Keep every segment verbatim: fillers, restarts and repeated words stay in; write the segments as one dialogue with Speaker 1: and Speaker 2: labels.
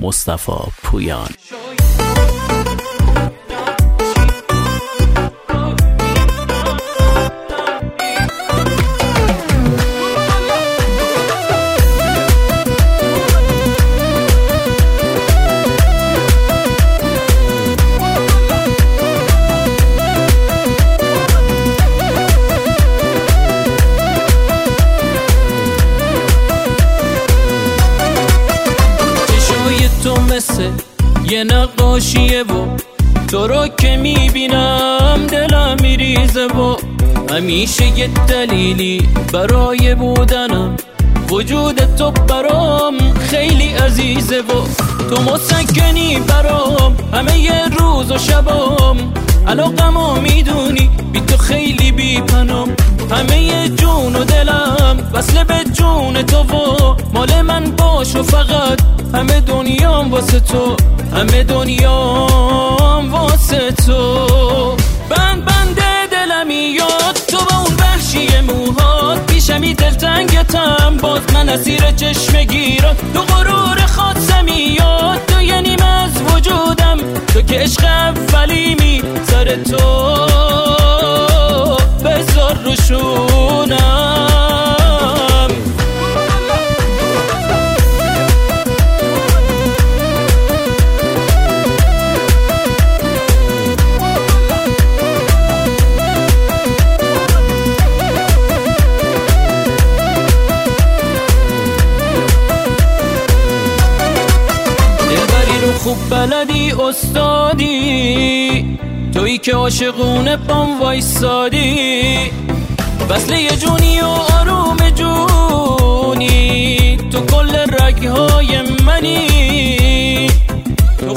Speaker 1: مصطفی پویان.
Speaker 2: یه نقاشیه و تو رو که میبینم دلم میریزه و همیشه یه دلیلی برای بودنم، وجود تو برام خیلی عزیزه و تو مسکنی برام همه یه روز و شبام، علاقمو میدونی بی تو خیلی بی پنام، همه یه جون و دلم وصله به جون تو و مال من باش و فقط همه دنیام واسه تو، همه دنیام واسه تو. بند بند دلمی یاد تو با اون وحشی موهات، پیشمی دلتنگتم باز من اسیر چشم گیرات، تو غرور خاصمی یاد تو یه نیم از وجودم، تو که عشق اولیمی سر تو بذار روشونم. خوب بلدی استادی، تویی که عاشقونه پام وایسادی، وصله یه جونی و آروم جونی، تو کل رگهای منی، تو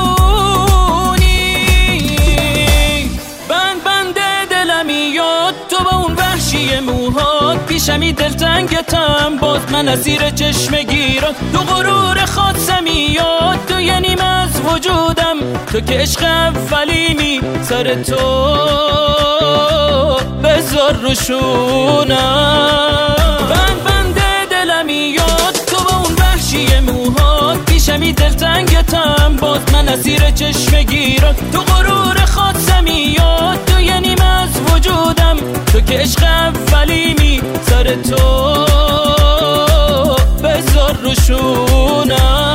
Speaker 2: خونی. بند بند دلمی یاد تو با اون وحشی موهات، پیشمی دلتنگتم باز من اسیر چشم گیرات، تو غرور خاصمی یاد تو یه نیم از وجودم، تو که عشق اولیمی سر تو بذار روشونم. بند بند دلمی یاد تو با اون وحشی موهات، پیشمی دلتنگتم باز من اسیر چشم گیرات، تو غرور خاصمی یاد تو یه نیم از وجودم، تو که عشق اولیمی سر تو بذار روشونم.